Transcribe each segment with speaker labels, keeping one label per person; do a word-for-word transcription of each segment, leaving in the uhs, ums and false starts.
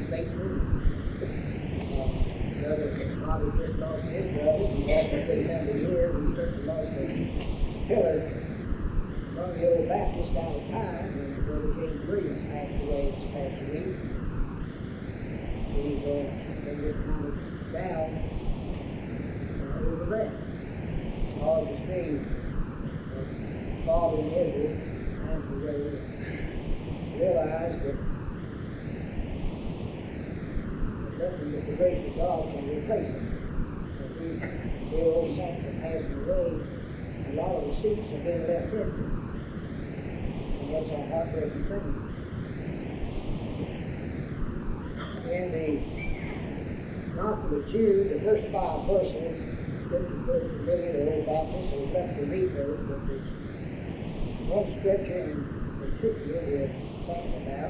Speaker 1: faithful. Uh, brother probably just lost his brother. He lost him for a number of years. He certainly lost a pillar from the old Baptist down at time, and Brother James Williams passed away this past week. He's uh, been just kind of down uh, over that. Hard to see uh, Father in Israel and to really realize that nothing but the grace of God can replace him. As we, the old saints are passing away, a lot of the seats have been left empty. And that's a heartbreaking thing. In the Gospel of Jude, the first five verses, scripture verse familiar to Old Baptist, so we've got to read those, but there's one scripture in particular we're thinking about.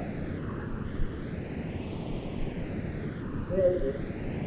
Speaker 1: It says that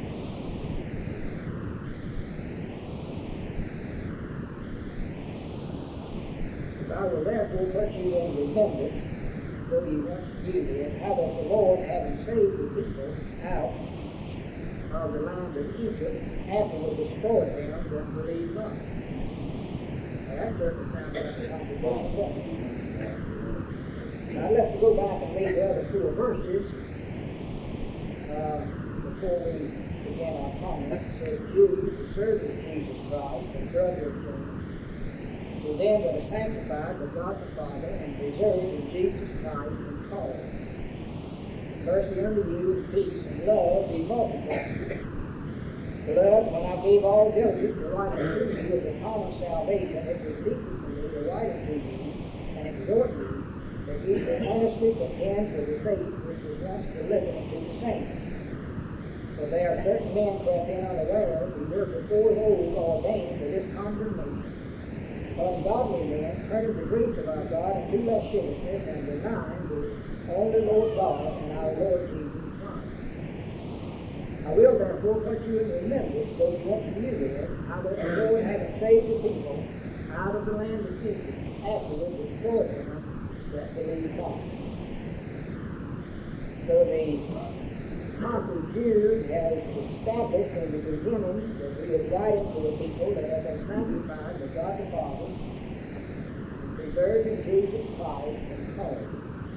Speaker 1: I will therefore put you in remembrance, though you once knew this, how that the Lord, having saved the people out of the land of Egypt, afterward destroyed them that believed not. Now that certainly sounds like a complicated thing. Now I'd like to go back and read the other four verses uh, before we begin our comments. It says, Jews, the servants of Jesus Christ, and brother of James, to them that are sanctified by God the Father and preserved in Jesus Christ and called. Mercy unto you, and peace and love be multiplied. Beloved, when I gave all diligence to write unto you of the common salvation, it was needful for me to write unto you and exhort you that ye should earnestly contend for the faith which was once delivered unto the saints. For there are certain men crept in unawares, who were before of old ordained for this condemnation. Ungodly men turning the grace of our God into lasciviousness and denying the only Lord God and our Lord Jesus Christ. I will therefore put you in remembrance, though you once knew this, how that the Lord, having saved the people out of the land of Egypt, afterwards destroyed them that believe not. So the Apostle Jude has established in the beginning that he is writing to the people that have been sanctified by God the Father, preserved in Jesus Christ, and called.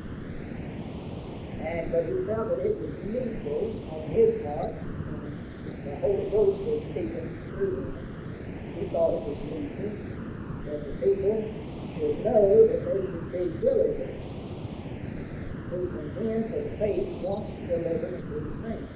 Speaker 1: And but he felt that it was needful on his part, and the Holy Ghost was speaking through him. He thought it was needful that the people should know that they should be diligent to contend for the faith once delivered to the saints.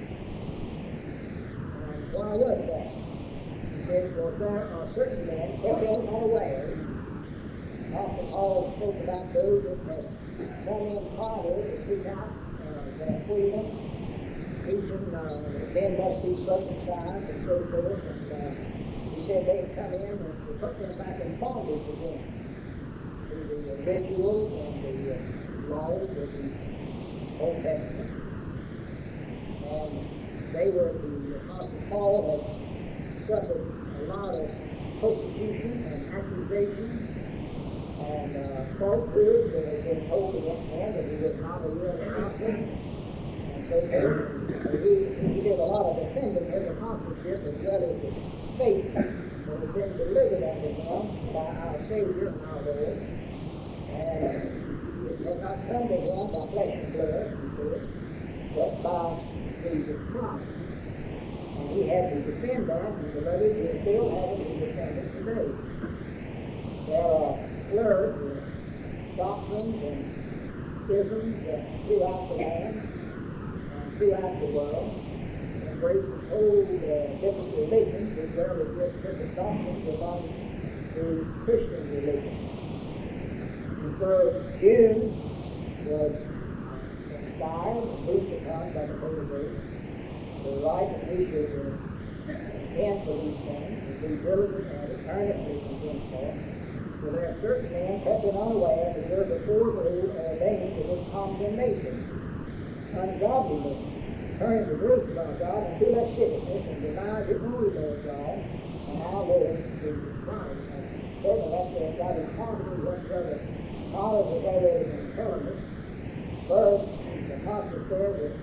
Speaker 1: And why was that? He said, for there are certain men kept in unawares. Apostle Paul spoke about those that had come in prior to seek out uh, their freedom, teaching uh, men must be circumcised and so forth. And uh, he said they had come in and to put them back in bondage again to the rituals and the uh, laws of the Old Testament. And they were, the Apostle Paul had suffered a lot of persecution and accusations and uh, falsehoods that had been told against him that he was not a real apostle. And so uh, he, he did a lot of defending his apostleship as well as his faith that had been delivered unto him by our Savior and our Lord. And it had not come to him by flesh and blood, he said, but by Jesus Christ. And he had to defend that, and beloved, he is still having to defend it today. There are slurs and doctrines and isms that throughout the land and throughout the world embrace the whole uh, different religions as well as just different doctrines among the Christian religions. And so Jude was inspired and moved upon by the Holy Ghost to write that we should uh, contend for these things and be diligent at it, earnestly contend for it. For there are certain men kept in unaware that were before of old ordained to this condemnation. Ungodly men, turning the grace of our God into lasciviousness and deny the only Lord God and our Lord Jesus Christ. And certainly that's what got in harmony with what Brother Collins has already been telling us. First, the apostle said that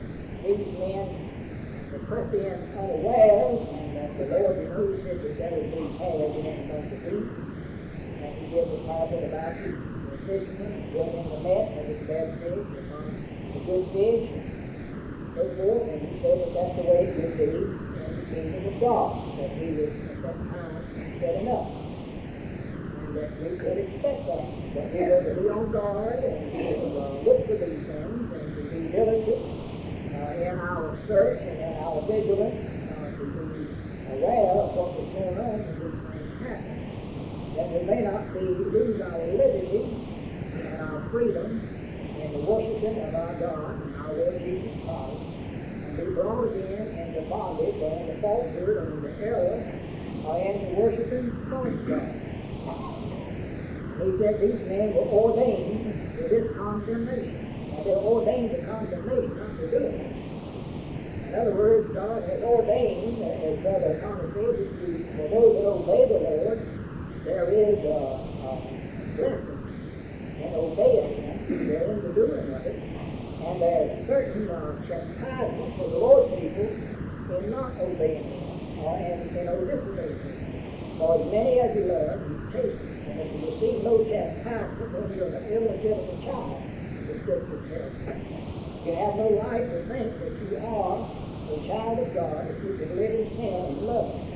Speaker 1: these men were crept in unawares, and that the Lord knew said that there would be hares in among the beasts. And he did the parable about the fishermen went in the net, and the bad fish among the good fish, and so forth. And he said that that's the way it would be in the kingdom of God, that he would at that time set him up. And that we could expect that. But we were to be on guard and to uh, look for these things and to be diligent uh, in our search and in our vigilance uh, to be aware of what was going on when these things happen. That we may not be lose our liberty and our freedom in the worshiping of our God and our Lord Jesus Christ, and be brought again into bondage or into falsehood or into error or into worshiping false gods. He said these men were ordained to this condemnation. Now they're ordained to condemnation, not to doing it. In other words, God has ordained, as Brother Thomas said, that you, for those that obey the Lord, there is a, a blessing in obeying Him. They're in the doing of it. And there's certain uh, chastisement for the Lord's people in not obeying Him or in, in disobeying Him. For as many as He loves, He's chastened. And if you receive no chastisement when you're an illegitimate child, the Scripture tells you. You have no right to think that you are a child of God if you can live in sin and love Him.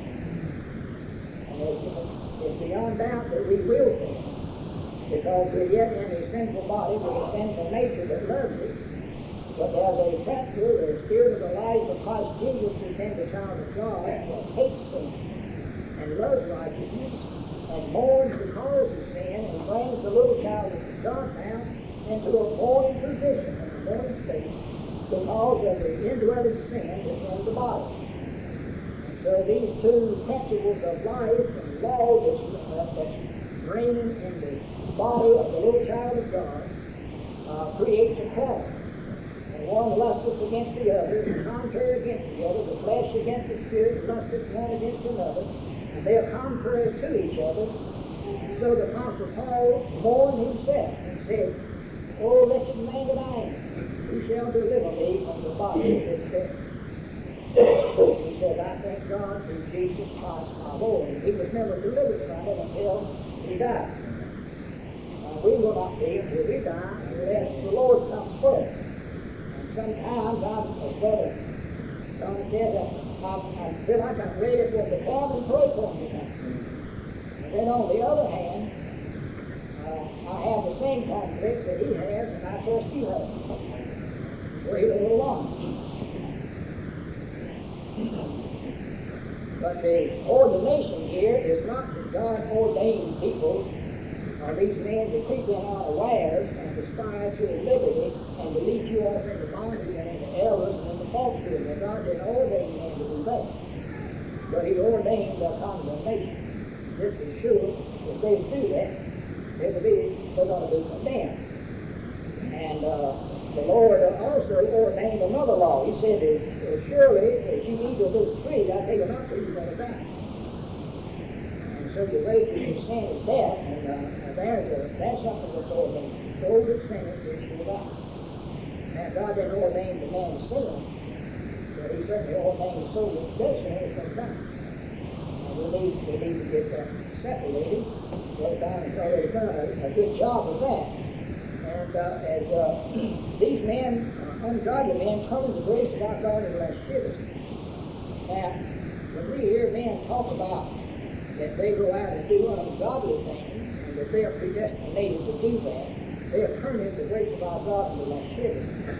Speaker 1: And it's, it's beyond doubt that we will sin, because we're yet in a sinful body with a sinful nature that loves it. But there's a principle, the Spirit of the life of Christ Jesus is in the child of God that hates sin and loves righteousness and mourns the cause of sin and brings the little child of God now into a mourning position and a mourning state because of the indwelling sin that's in the body. And so these two principles of life and law that's, uh, that's reigning in the body of the little child of God uh, creates a quarrel. And one lusteth against the other, and contrary against the other, the flesh against the spirit, lusteth one against another, and they are contrary to each other. And so the Apostle Paul mourned himself and said, O wretched man that I am, who shall deliver me from the body of this death? He says, I thank God through Jesus Christ my Lord. And he was never delivered from it until he died. Uh, we will not be until we die unless the Lord comes first. And sometimes I'm, as Brother John says, I, I feel like I'm ready for the come and pray for me now. And then on the other hand, uh, I have the same conflict that he has, and I trust you have. Wait a little longer. But the ordination here is not that God ordained people, or these men, to creep in unawares and to spy to your liberty and to lead you off into bondage and into errors and into falsehood. Now, God didn't ordain men to do that. But He ordained their condemnation. This is sure, if they do that, they're, be, they're going to be condemned. And uh, the Lord also ordained another law. He said, uh, surely, as you eat of this tree, I tell you not to, you're going to die. And so the wages of sin is death, and uh, there's a, that's something that's ordained. So that sinners is shall die. Now, God didn't ordain the man to sin, but He certainly ordained the soul that does sin is going to die. And we need, we need to get that separated. Brother Don has already done a, a good job of that. And uh, as uh, these men, uh, ungodly men, come in the grace of our God in lasciviousness. Now, when we hear men talk about that they go out and do ungodly things, and that they are predestinated to do that, they are turning the grace of our God into lasciviousness.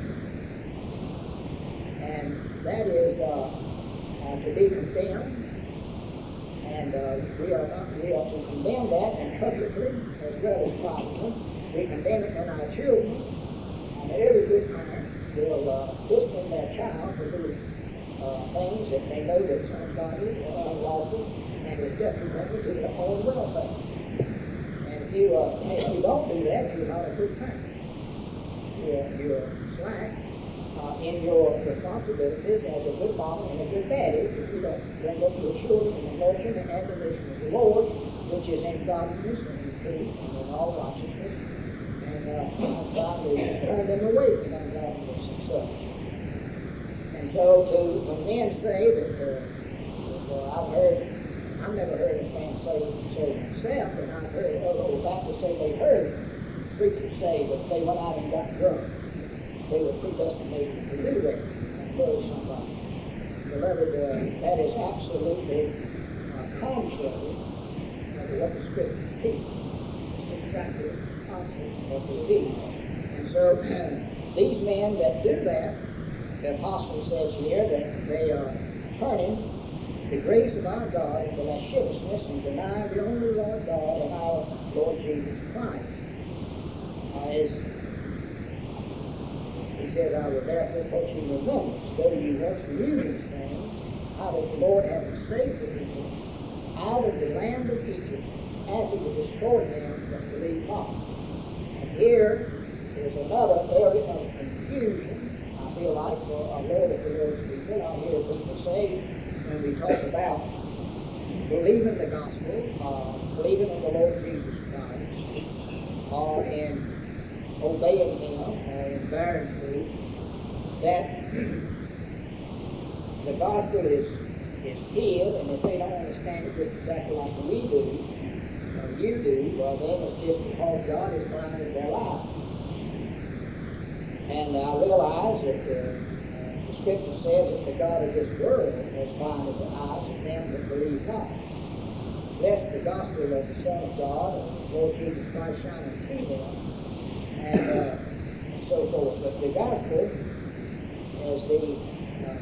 Speaker 1: And that is uh, uh, to be condemned. And uh, we are not, we are to condemn that, and publicly as well as privately. We condemn it in our children, and every good parent will uh, discipline their child for doing uh, things that they know that's ungodly or unlawful, and is detrimental to their own welfare. And if you, uh, if you don't do that, you're not a good parent. You're, you're slack uh, in your responsibilities as a good mom and a good daddy if you don't bring up your children in the nurture and admonition of the Lord, which is in godliness and in truth and in all righteousness. And uh, God will turn them away from ungodliness and such. so to, when men say that, uh, well, I've heard, I've never heard a man say so himself, and I've heard other Baptists say they heard preachers say that they went out and got drunk. They were predestinated to do that and kill somebody. Beloved, uh, that is absolutely uh, contrary to what the Scriptures teach. It's exactly the opposite of what they teach. And so, these men that do that, the apostle says here that they are turning the grace of our God into lasciviousness and denying the only Lord God and our Lord Jesus Christ. Uh, as he says, I will therefore put you in remembrance, though you once knew these things, how that the Lord hath saved the people out of the land of Egypt, after to destroy them that believe not. And here is another area of confusion, I feel like, for a lot of the Lord's people. I hear people say, when we talk about believing the gospel, uh, believing in the Lord Jesus Christ, or in obeying Him, or in bearing fruit, that the gospel is, is hid, and if they don't understand it just exactly like we do, or you do, well then it's just because God is blinded their eyes. And I realize that uh, the Scripture says that the God of this world has blinded the eyes of them that believe not, lest the gospel of the Son of God and the Lord Jesus Christ shine through them, and uh, so forth. But the gospel, as the, uh,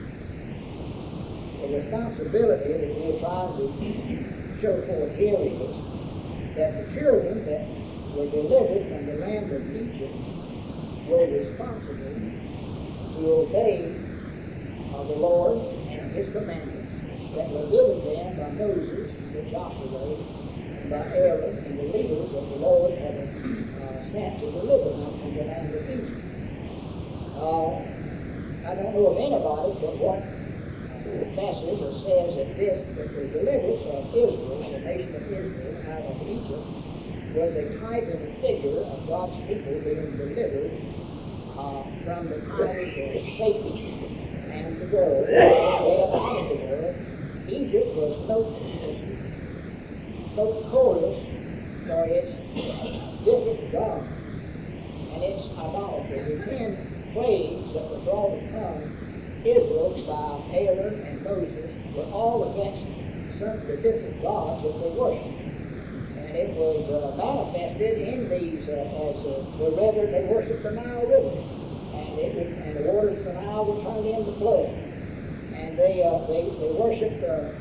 Speaker 1: the responsibility that we're trying to show forth here is that the children that were delivered from the land of Egypt were responsible to obey uh, the Lord and His commandments that were given them by Moses, by Joshua, and by Aaron, and the leaders that the Lord had uh, sent to deliver them from the land of Egypt. Uh, I don't know of anybody but what confesses or says that this, that the deliverance of Israel, the nation of Israel, out of Egypt, was a type and a figure of God's people being delivered uh, from the bondage of Satan and the world, and out of the world. Egypt was notorious for its different gods and its idolatry. The ten plagues that were brought upon Israel by Aaron and Moses were all against some of the different gods that they worshipped. And it was uh, manifested in these uh, as uh, the river, they worshipped the Nile River. And, it was, and the waters of the Nile were turned into blood. And they, uh, they, they worshipped uh,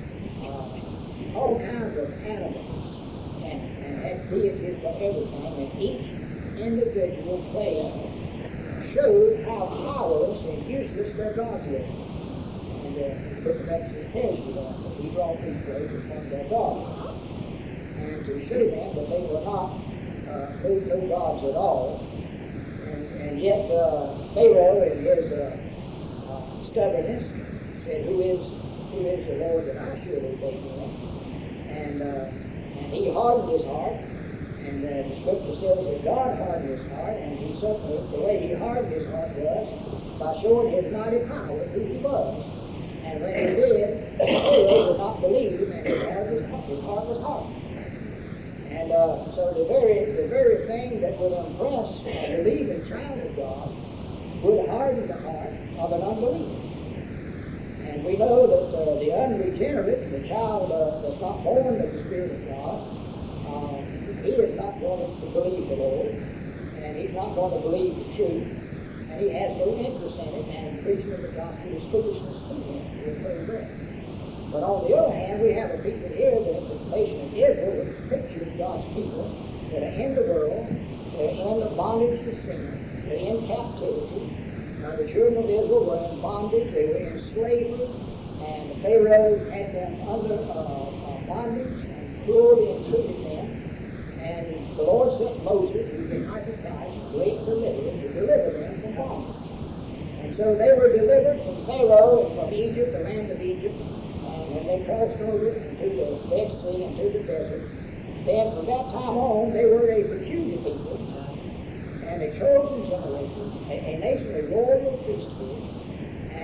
Speaker 1: uh, all kinds of animals and, and had deities for everything. And each individual plague showed how powerless and useless their gods were. And uh, the book of Exodus tells you that, that He brought these plagues upon their gods. And to show them that they were not uh, no, no gods at all. And, and yet uh, Pharaoh, in his uh, uh, stubbornness, said, who is who is the Lord that I should obey Him? And, uh, and he hardened his heart. And uh, the Scripture says that God hardened his heart, and he certainly, the way he hardened his heart was by showing his mighty power, who he was. And when he did, Pharaoh would not believe, and his heart was, his heart was hardened. And uh, so the very the very thing that would impress a believing child of God would harden the heart of an unbeliever. And we know that uh, the unregenerate, the child uh, that's not born of the Spirit of God, uh, he is not going to believe the Lord, and he's not going to believe the truth, and he has no interest in it, and preaching of the gospel is foolishness to him. We'll pray that. But on the other hand, we have a people here that the nation of Israel, which pictures God's people that are in the world, they're in the bondage to sin, they're in captivity. Now the children of Israel were in bondage, they were in slavery, and the Pharaoh had them under uh, uh, bondage and cruelly entreated them. And the Lord sent Moses, who was the Christ, great deliverer, to deliver them from bondage. And so they were delivered from Pharaoh and from Egypt, the land of Egypt. And when they crossed over into the Red Sea and to the desert, then from that time on they were a peculiar people and a chosen generation, a, a nation, a royal priesthood, and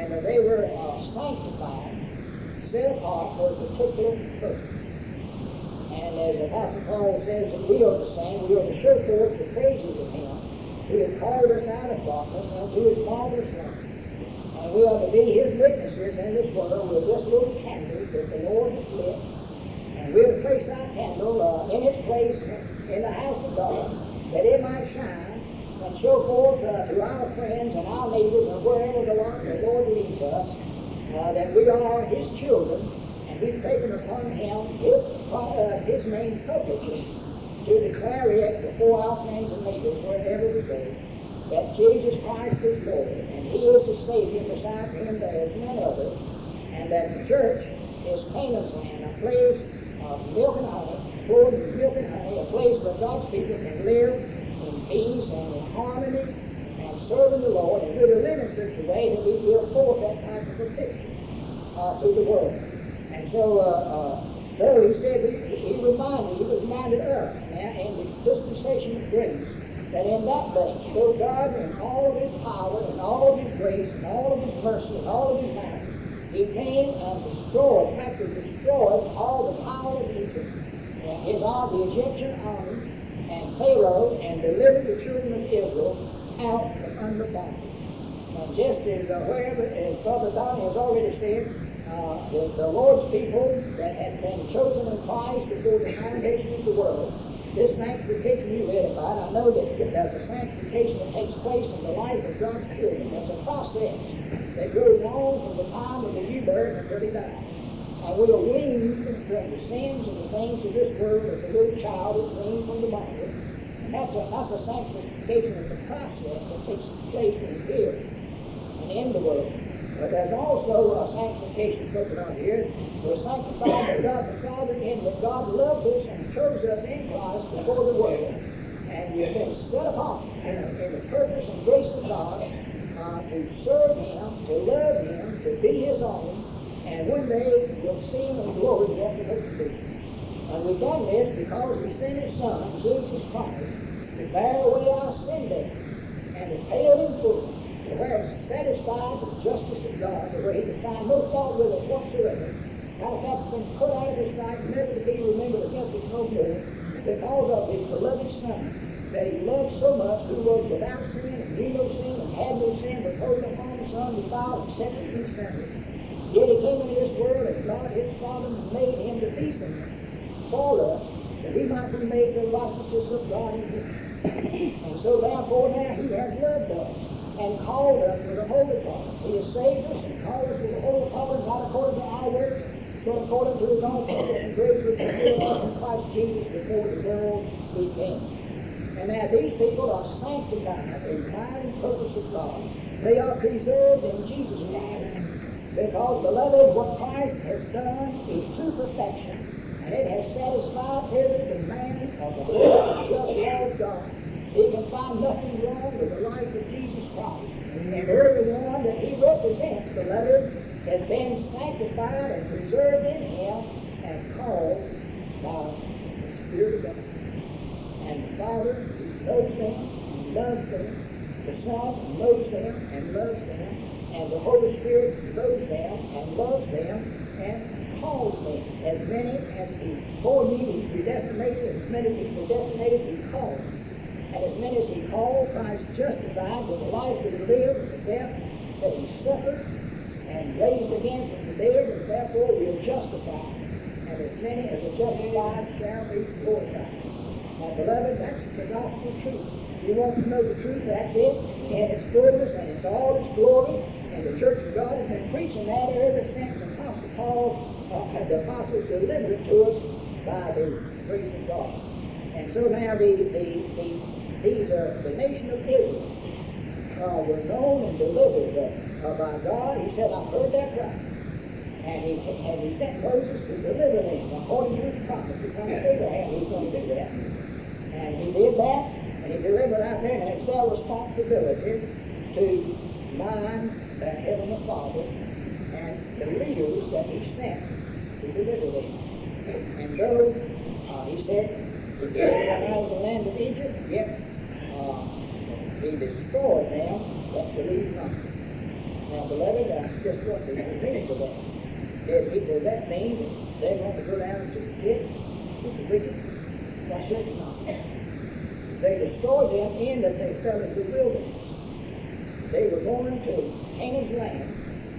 Speaker 1: and that they were uh, sanctified, set apart for a particular purpose. And as the Apostle Paul says that we are the same, we are to show forth the praises of Him who has called us out of darkness unto His marvelous light. And we are to be His witnesses in this world with this little candle that the Lord has lit. And we'll place our candle uh, in its place in the house of God, that it might shine and show forth uh, to our friends and our neighbors and wherever the Lord, the Lord leads us, uh, that we are His children, and He's taken upon Him His, uh, his main publicly to declare it before our friends and neighbors wherever we go, that Jesus Christ is Lord, and He is the Savior. Beside Him there is none other, and that the church is Canaan's land, a place of milk and honey, flowing with milk and honey, a place where God's people can live in peace and in harmony and serving the Lord, and we're to live in such a way that we give forth that type of a picture uh, to the world. And so, uh, uh, though he said, he, he reminded, he reminded us now in the dispensation of grace, that in that day, though God in all of His power and all of His grace and all of His mercy and all of His might, He came and destroyed, practically destroyed all the power of Egypt, and his army, the Egyptian army, and Pharaoh, and delivered the children of Israel out from under bondage. And just as uh, wherever, as Brother Donnie has already said, uh, the, the Lord's people that had been chosen in Christ before the foundation of the world, this sanctification you read about, I know that there's a sanctification that takes place in the life of God's children. It's a process that goes on from the time of the new birth until they die. And we are weaned from the sins and the things of this world as a little child is weaned from the Bible. And that's a, that's a sanctification of the process that takes place in here and in the world. But there's also a sanctification spoken on here. We're sanctified by God the Father in that God loved us and chose us in Christ before the world. And we've been set apart in, in the purpose and grace of God uh, to serve Him, to love Him, to be His own. And one day we'll see Him in glory after persecution. And we've done this because we sent His Son, Jesus Christ, to bear away our sin debt and to pay it in full. To where it's satisfied with the justice of God, the way He can find no fault with it whatsoever. Matter of fact, it's been put out of His sight, never to be remembered against us no more, because of His beloved Son, that He loved so much, who was without sin and knew no sin and had no sin, but told upon the Son, defiled and set in His family. Yet He came into this world, and God, His Father, made Him to be sin for us, that we might be made the righteousness of God in Him. And so therefore now He has loved us and called us with a holy calling. He has saved us and called us with a holy calling, not according to our works, but according to His own purpose and grace which He gave us in Christ Jesus before the world began. And now these people are sanctified in mind and purpose of God. They are preserved in Jesus Christ, because, beloved, what Christ has done is to perfection, and it has satisfied every demand of the holy, just law of God. He can find nothing wrong with the life of Jesus Christ. And everyone that He represents, beloved, has been sanctified and preserved in Him and called by the Spirit of God. And the Father knows them and loves them. The Son knows them and loves them. And the Holy Spirit knows them and loves them and calls them. As many as He foreknew, He predestinated. As many as He predestinated, He called. And as many as He called, Christ justified with the life that He lived, and the death that He suffered, and raised again from the dead, and therefore we are justified. And as many as are justified shall be glorified. Now, beloved, that's the gospel truth. You want to know the truth, that's it, and its fullness, and it's all its glory. And the Church of God has been preaching that ever since the Apostle Paul, uh, the apostles delivered it to us by the grace of God. And so now the, the, the these are the nation of Israel uh, were known and delivered uh, by God. He said, I've heard their cry. And he, and he sent Moses to deliver them according to His promise. He promised Abraham He was going to do that. And He did that, and He delivered out there, and it's their responsibility to mind the Heavenly Father and the leaders that He sent to deliver them. And though uh, He said, He carried them out of the land of Egypt, yet uh, He destroyed them that believe not. Now beloved, that's just what the meaning of that. Dead people, that means they want to go down to the pit with the wicked. Why should it not? They destroyed them in that they fell into the wilderness. They were going to Canaan's land.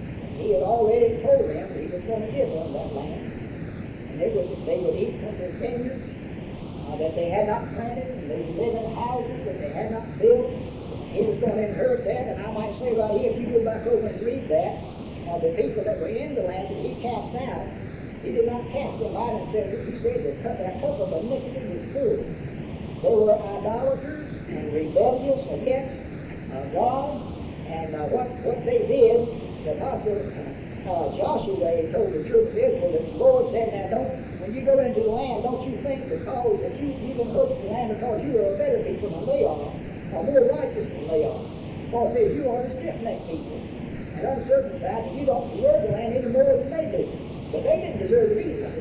Speaker 1: He had already told them he was going to give them that land. And they would, they would eat from their vineyards uh, that they had not planted, and they would live in houses that they had not built. He was going to inherit that, and I might say right here, if you go back over and read that, uh, the people that were in the land that he cast out, he did not cast them out and said, he said that their cup of iniquity was full. They were idolaters and rebellious against uh, God, and uh, what, what they did, the prophet uh, Joshua told the children of Israel that the Lord said, now don't, when you go into the land, don't you think because that you, you've been hooked to the land because you are a better people than they are, or more righteous than they are. Paul says you are the stiff-necked people, and uncircumcised, and you don't deserve the land any more than they do. But they didn't deserve it either.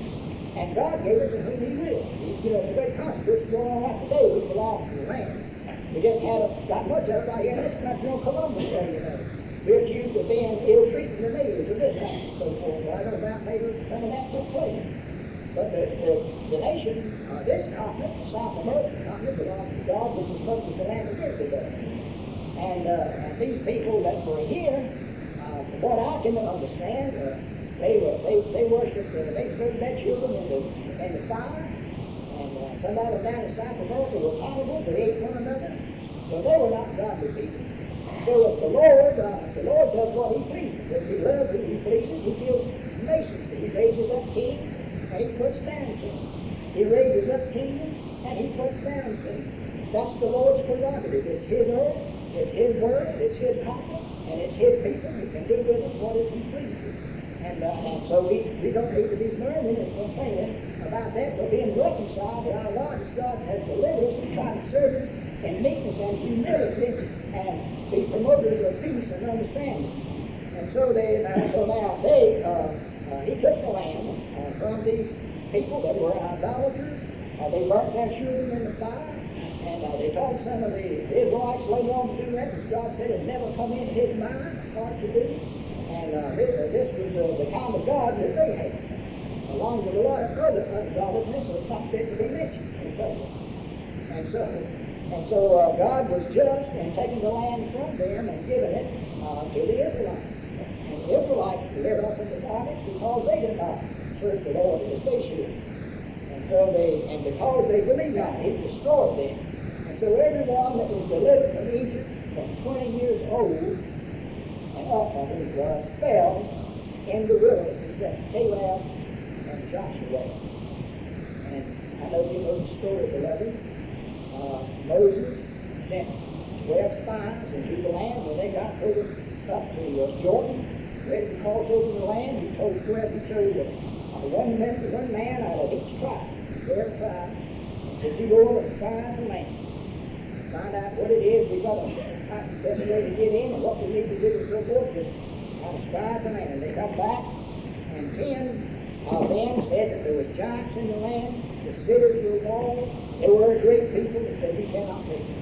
Speaker 1: And God gave it to whom He will. You know, the great controversy going on out today, we belong to the land. We just haven't got much of it right here in this country on Columbus Day, you know. We're accused of being ill-treating the natives of this land and so forth. Well, I know about maybe some of that took place. But the, the, the nation, uh, this continent, the South American continent, belongs to God just as much as the land of Israel does. And, uh, and these people that were here, uh, from what I can understand, uh, they were they they worshipped, uh, they served their children in the in the fire, and uh, some of them down in South America were cannibals. They ate one another, so they were not godly people. So if the Lord, uh, the Lord does what He pleases. If He loves who He pleases, He builds nations. He raises up kings and He puts down kings. He raises up kingdoms and He puts down kings. That's the Lord's prerogative. It's His earth, it's His word, it's His continent, and it's His people. He can do with it what He pleases. And, uh, and so we, we don't need to be murmuring and complaining about that, but being reconciled to our Lord as God has delivered us and trying to serve Him in meekness and humility and be promoters of peace and understanding. And so they, uh, so now they, uh, uh, He took the land uh, from these people that were idolaters. Uh, they burnt their children in the fire, and uh, they told some of the Israelites later on to do that, which God said had never come into His mind or to do. And uh, this was uh, the kind of God that they had, along with a lot of other ungodliness that's not fit to be mentioned in public. And so, and so uh, God was just in taking the land from them and giving it uh, to the Israelites. And the Israelites lived up in the bondage because they did not serve the Lord as they should. And so they, and because they believed not, He destroyed them. And so everyone that was delivered from Egypt from twenty years old and up, I think it was, fell in the wilderness except Caleb and Joshua. And I know you know the story, beloved. Uh, Moses sent twelve spies into the land when they got over up to uh, Jordan, ready to cross over the land. He told twelve, he chose uh, one, man, one man out of each tribe, twelve tribes, and said, you go over and find the land. Find out what it is we got to find the best way to get in and what we need to do and so forth. Just kind of spy the land. And they come back, and ten of them said that there was giants in the land, the cities were walls. They were a great people that said, we cannot take it.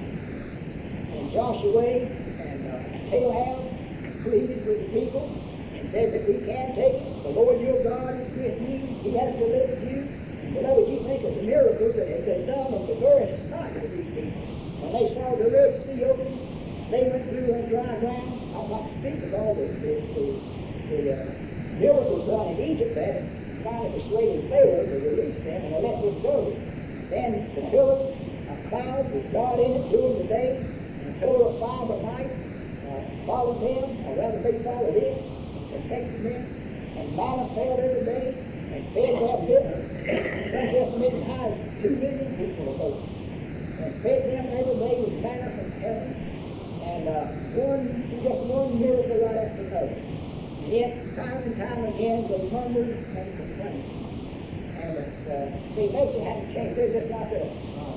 Speaker 1: And Joshua and uh, Caleb pleaded with the people and said that we can take it. The Lord your God is with you. He has delivered you. And beloved, you think of the miracles that have been done on the very sight of these people. When they saw the Red Sea open, they went through on dry ground. I'd like to speak of all the, the, the, the uh, miracles done in Egypt that finally persuaded Pharaoh to release them and to let them go. Then the pillar of cloud with God in it during the day, and the pillar of fire by night uh, followed them, or rather they followed it, protected them, and manna fell every day, and fed their business. Some estimates as high as two million people of those. And fed them every day with manna from heaven, and uh, one, just one miracle right after another. And yet, time and time again, they murmured and complained. And uh, see, nature hadn't changed. They're just like us.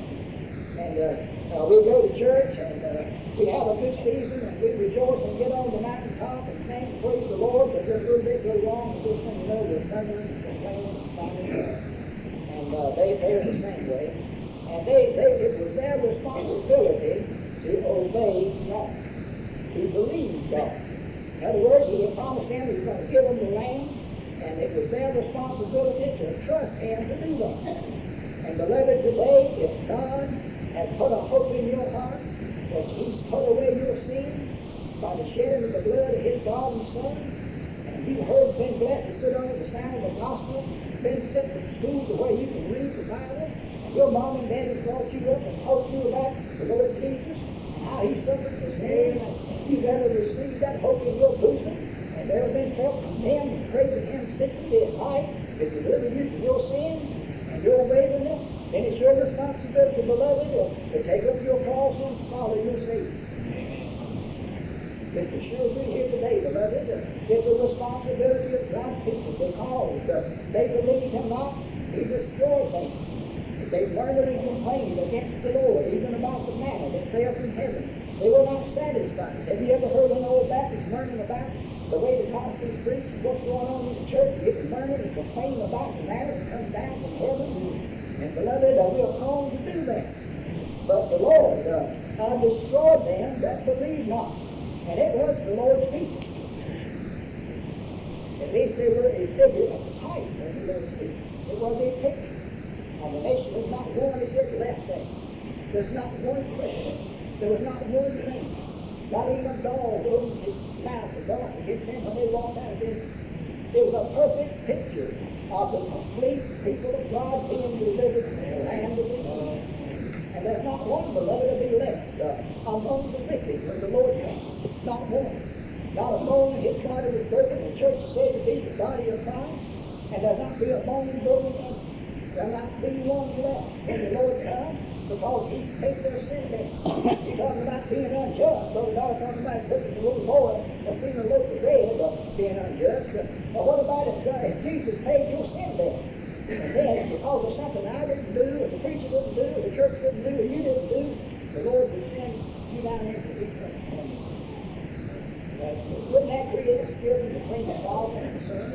Speaker 1: And uh, uh, we go to church, and uh, we have a good season, and we rejoice and get on the mountaintop and sing and praise the Lord. But just a little bit goes wrong, and this thing, you know, we're murmuring and complaining and finding out. And uh, they, they're the same way. And they, they, it was their responsibility to obey God, to believe God. In other words, he had promised them he was going to give them the land, and it was their responsibility to trust him to do that. And beloved, today, if God has put a hope in your heart that he's put away your sin by the shedding of the blood of his darling Son, and you heard, been blessed to sit under the sound of the gospel, been sent to schools where you can read the Bible, and your mom and daddy brought you up and taught you about the Lord Jesus and how he suffered for sin, and you've ever received that hope in your bosom, and never been felt condemned and praising him secretly at night, if you deliver you from your sin and your waywardness, then it's your responsibility, beloved, to, to take up your cross and follow your Savior. It's a sure be here today, beloved. It's a responsibility of God's people because uh, they believed him not, he destroyed them. They murmured and complained against the Lord, even about the manna that fell from heaven. They were not satisfied. Have you ever heard an old Baptist murmuring about the way the gospel is preached and what's going on in the church? You can murmur and complain about the manna that comes down from heaven. And beloved, uh, we're called to do that. But the Lord uh, uh, destroyed them that believed not. And it was the Lord's people. At least they were a figure of the type of the Lord's people. It was a picture of the nation. There was not one, he said, left there. There's not one Christian. There was not one thing. Not even a dog opened his mouth to bark against him when they walked out of it. It was a perfect picture of the complete people of God being delivered from the land of the Lord. And there's not one, beloved, to be left uh, among the wicked when the Lord comes. Not one. Not a bone in his body was broken. The church is said to be the body of Christ. And there'll not be a bone broken in it. There'll not be one left when the Lord comes, because he's paid their sin debt. He's talking about being unjust. Brother Dollar talking about putting the little boy that's being a loaf of bread, uh, being unjust. But what about if, uh, if Jesus paid your sin debt? And then, because of something I didn't do, or the preacher didn't do, or the church didn't do, or you didn't do, the Lord would send you down there to be punished. Uh, wouldn't that create a schism between the Father and the Son?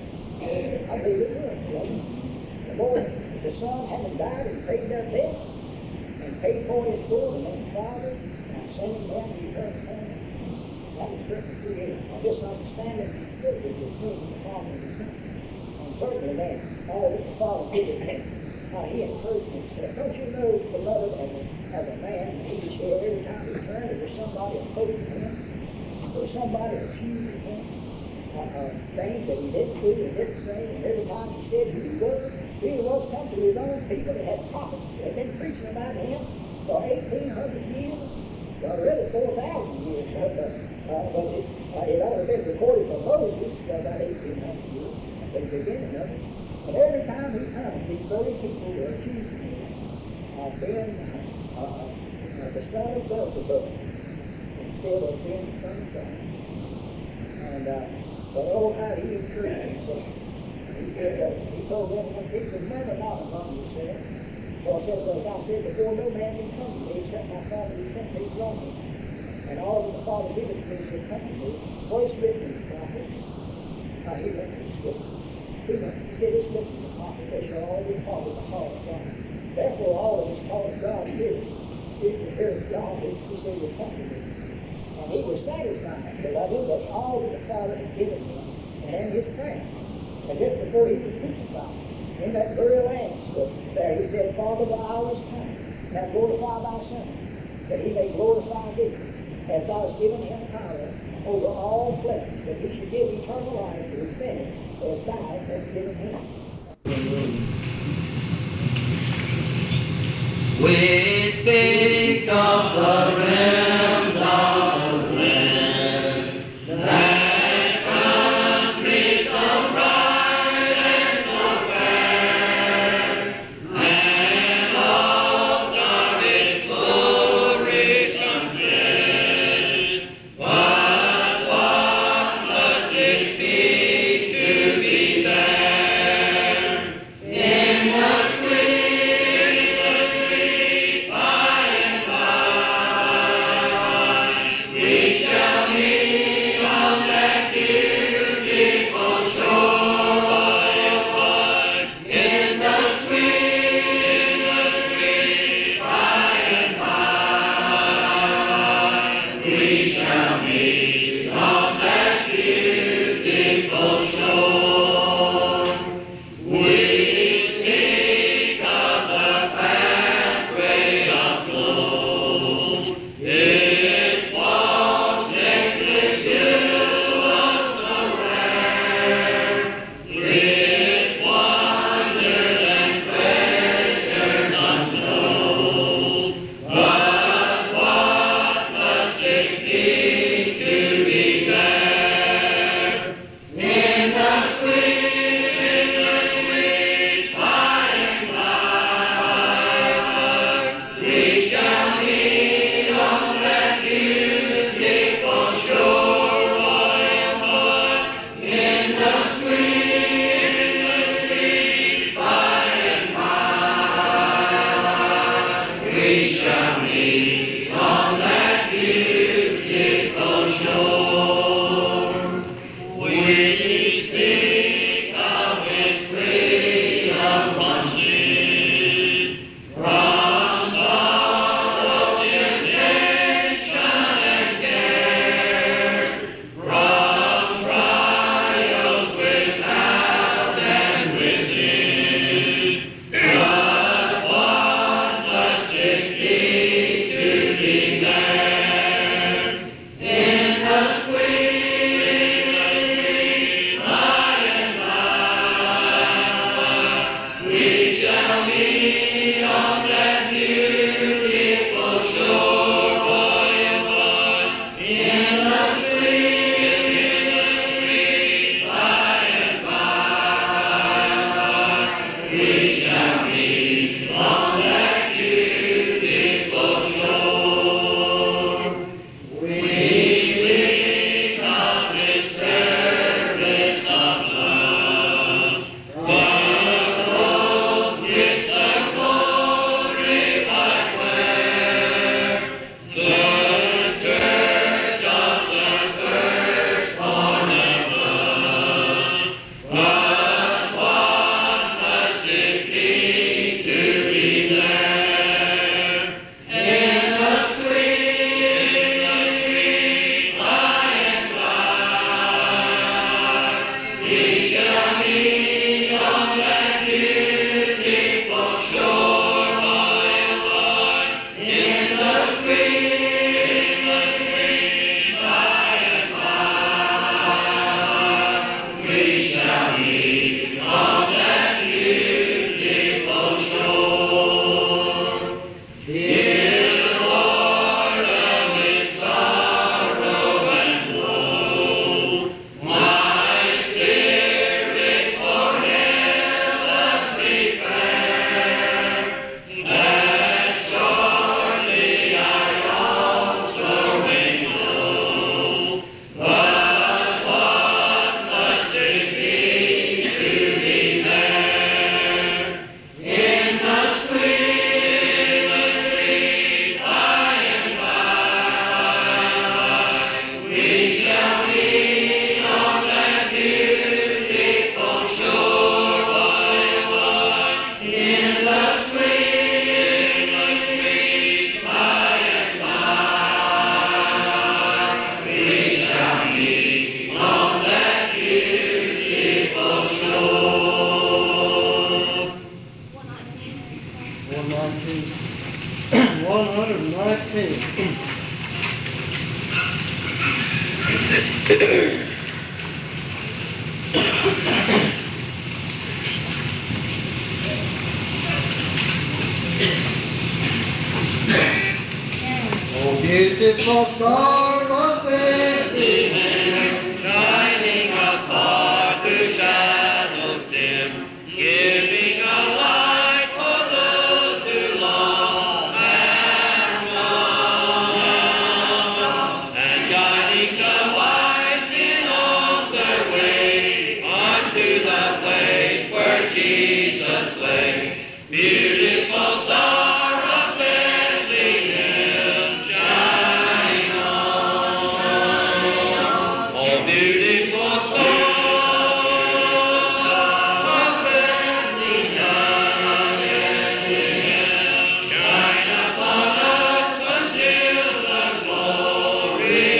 Speaker 1: I believe it would. You know? The Lord, the Son, having died and paid their debt, and paid for his full, and then the Father, and sending them to eternal home, that would certainly create a misunderstanding between the Father and the Son. And certainly then, all that the Father did, uh, he encouraged me to say, don't you know, beloved, as a, as a man, he said every time he turned, there was somebody opposing him, or somebody accusing him of uh, uh, things that he didn't do and didn't say, and every time he said who he was, he was come to his own people that had prophets that had been preaching about him for eighteen hundred years, well, really four thousand years, but, uh, uh, but it, uh, it ought to have been recorded for Moses for about eighteen hundred years, at the beginning of it. And every time he comes, these very people were accusing him of being uh, uh, the son of Beelzebub instead of being the son of God. And uh, but oh, how he encouraged himself. He said, uh, he told them, he said, never not among yourselves. For I said, as I said before, no man can come to me except my Father who sent me from me. And all that the Father giveth me shall come to me. For it's written in the prophets. Uh, he went to the scripture. He went to get his written in the prophets. They shall all be taught with the heart of God. Therefore, all of us taught of God is, is the Spirit of God. He said, will come to me. And he was satisfied, beloved, that all that the Father had given him and his prayer. And just before he was crucified, in that burial land stood there, he said, Father, the hour is come. Now glorify thy Son, that he may glorify thee, as thou hast given him power over all flesh, that he should give eternal life to his many, as thou hast given him.
Speaker 2: We speak of the realms of the blessed, that country so bright and so fair, and all darkest glories compassed. But what must it be to be there in the sweet, the sweet by and by? Oh, beautiful star of Bethlehem, shining afar through shadows dim, giving a light for those who long and long, and guiding the wise men on their way unto the place where Jesus lay. Beautiful star of Bethlehem, shine on, shine on. Oh, beautiful star of Bethlehem, shine upon us until the glory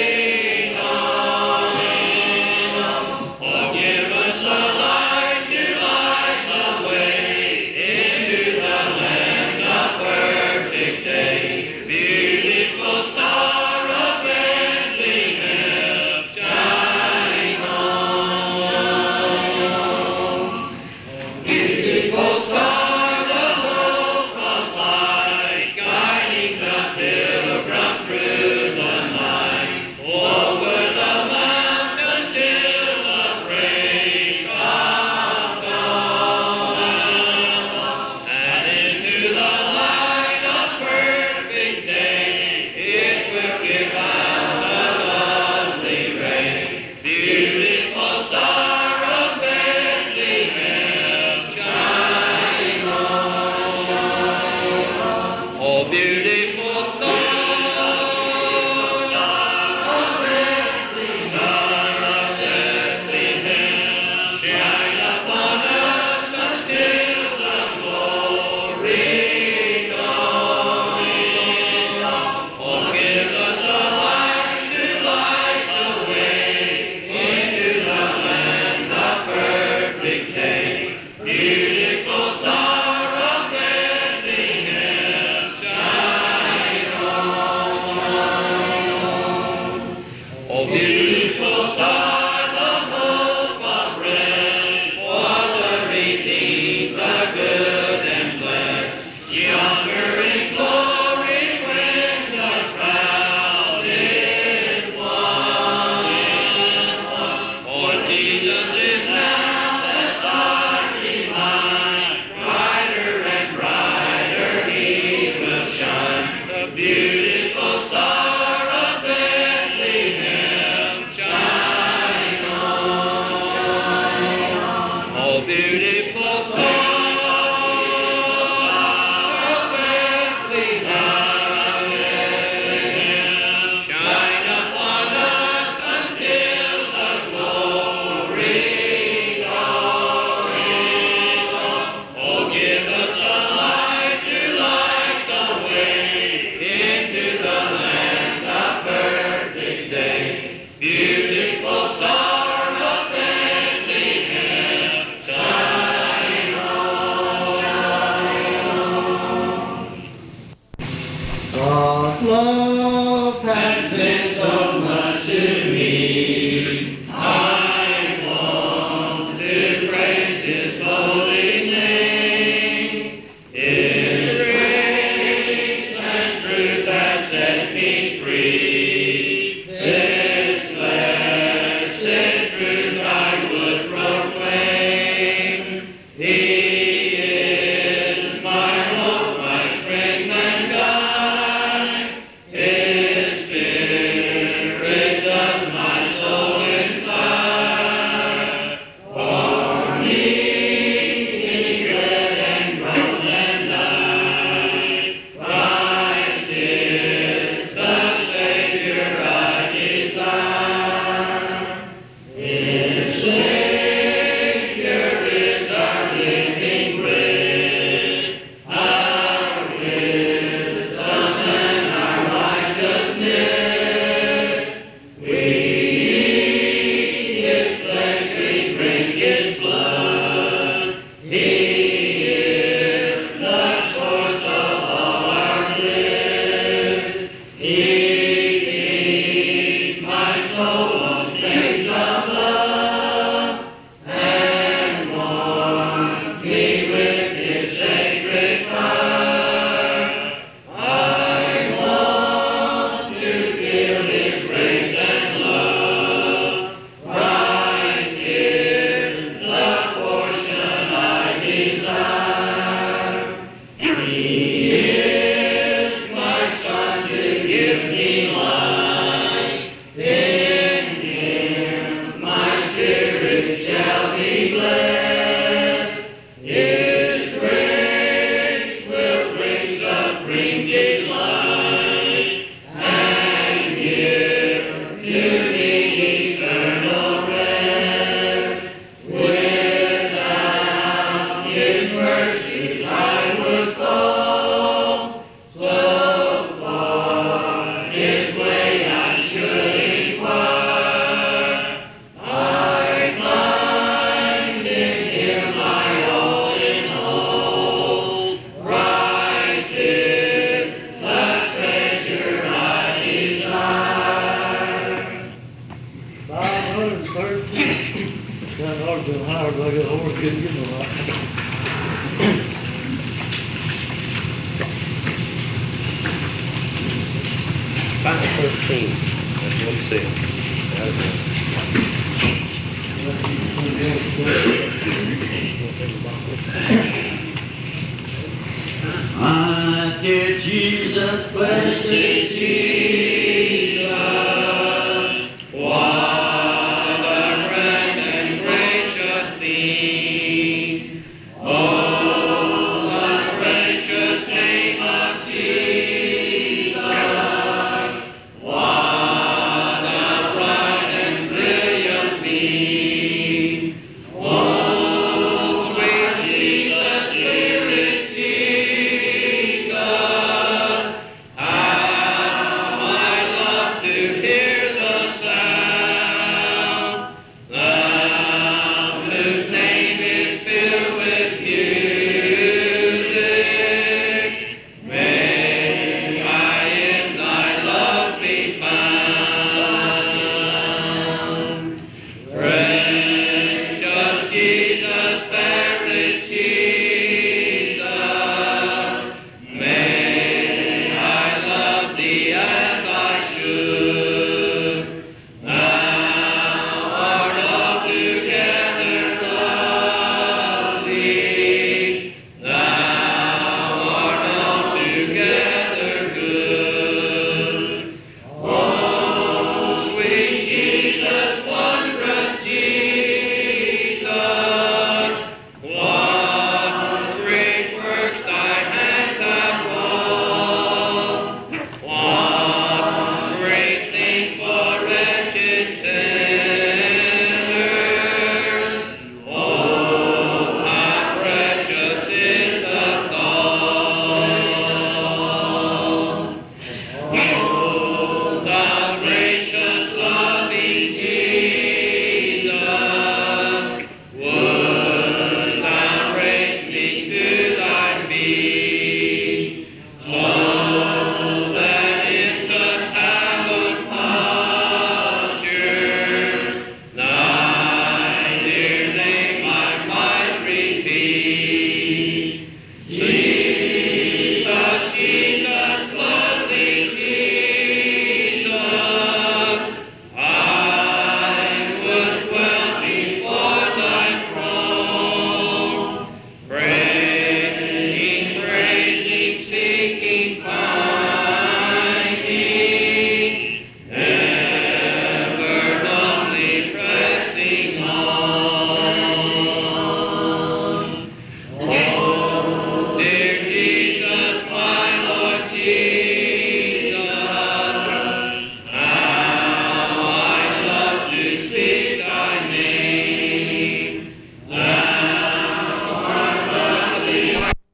Speaker 2: comes. Oh, give us the light to light the way into the land of perfect days. Beautiful star of Bethlehem, shine on, shine on. Beautiful star, the hope of light, guiding the pilgrim through the night, over the mountains till the break of dawn, and into the light of perfect day, it will give out a lovely ray. Beautiful star of Bethlehem, shine on, shine on. Oh, beautiful star of Bethlehem, shine upon us until the glory comes. Oh, give us a light to light the way into the land of perfect day. Beautiful star of Bethlehem, shine on, shine on. Oh, beautiful star, the hope of rest for the redeemed, the good and blessed, yonder in glory when the crowd is one. For Jesus is now the star behind, brighter and brighter he will shine. The beautiful star of Bethlehem, shine
Speaker 3: Done hard than hard, but I got a horse getting good one.
Speaker 4: Final thirteen. That's what he said.
Speaker 2: My dear Jesus, blessed Jesus.